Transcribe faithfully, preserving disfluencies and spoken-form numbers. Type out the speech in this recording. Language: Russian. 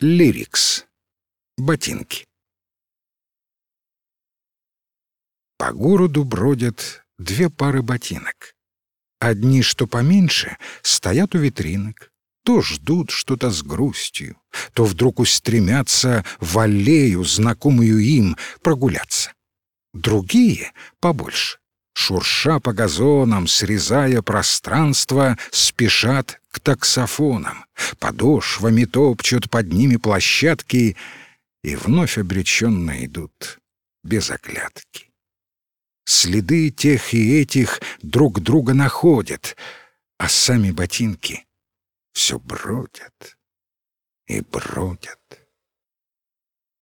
Лирикс. Ботинки. По городу бродят две пары ботинок. Одни, что поменьше, стоят у витринок, то ждут что-то с грустью, то вдруг устремятся в аллею, знакомую им, прогуляться. Другие, побольше, шурша по газонам, срезая пространство, спешат к таксофонам, подошвами топчут под ними площадки и вновь обреченно идут без оглядки. Следы тех и этих друг друга находят, а сами ботинки все бродят и бродят.